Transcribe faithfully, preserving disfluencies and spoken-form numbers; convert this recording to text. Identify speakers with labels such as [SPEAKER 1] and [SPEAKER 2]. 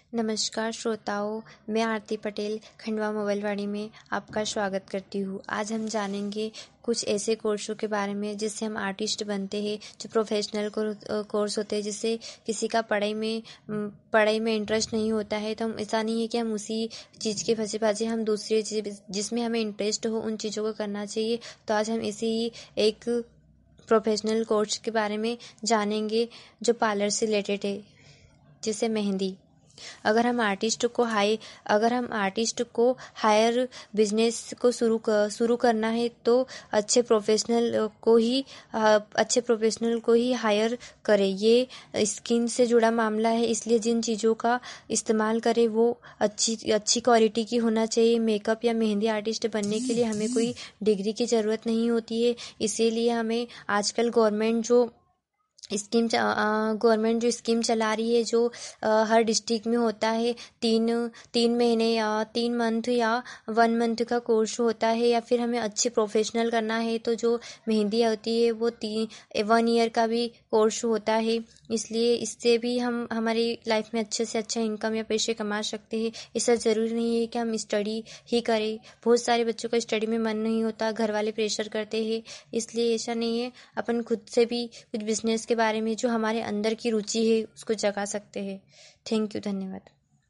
[SPEAKER 1] नमस्कार श्रोताओं, मैं आरती पटेल खंडवा मोबाइल वाणी में आपका स्वागत करती हूँ। आज हम जानेंगे कुछ ऐसे कोर्सों के बारे में जिससे हम आर्टिस्ट बनते हैं, जो प्रोफेशनल कोर्स होते हैं। जिससे किसी का पढ़ाई में पढ़ाई में इंटरेस्ट नहीं होता है तो हम ऐसा नहीं है कि हम उसी चीज़ के फंसे फाजे हम दूसरी चीज़ जिसमें हमें इंटरेस्ट हो उन चीज़ों को करना चाहिए। तो आज हम इसी ही एक प्रोफेशनल कोर्स के बारे में जानेंगे जो पार्लर से रिलेटेड है, जिसे मेहंदी। अगर हम आर्टिस्ट को हाई अगर हम आर्टिस्ट को हायर बिजनेस को शुरू कर, शुरू करना है तो अच्छे प्रोफेशनल को ही अच्छे प्रोफेशनल को ही हायर करें। ये स्किन से जुड़ा मामला है, इसलिए जिन चीज़ों का इस्तेमाल करें वो अच्छी अच्छी क्वालिटी की होना चाहिए। मेकअप या मेहंदी आर्टिस्ट बनने के लिए हमें कोई डिग्री की ज़रूरत नहीं होती है। इसीलिए हमें आजकल गवर्नमेंट जो स्कीम गवर्नमेंट जो स्कीम चला रही है, जो आ, हर डिस्ट्रिक्ट में होता है, तीन तीन महीने या तीन मंथ या वन मंथ का कोर्स होता है। या फिर हमें अच्छे प्रोफेशनल करना है तो जो मेहंदी होती है वो तीन वन ईयर का भी कोर्स होता है। इसलिए इससे भी हम हमारी लाइफ में अच्छे से अच्छा इनकम या पैसे कमा सकते हैं। इससे ज़रूरी नहीं है कि हम स्टडी ही करें। बहुत सारे बच्चों का स्टडी में मन नहीं होता, घर वाले प्रेशर करते हैं। इसलिए ऐसा नहीं है, अपन खुद से भी कुछ बिजनेस के बारे में जो हमारे अंदर की रुचि है उसको जगा सकते हैं। थैंक यू, धन्यवाद।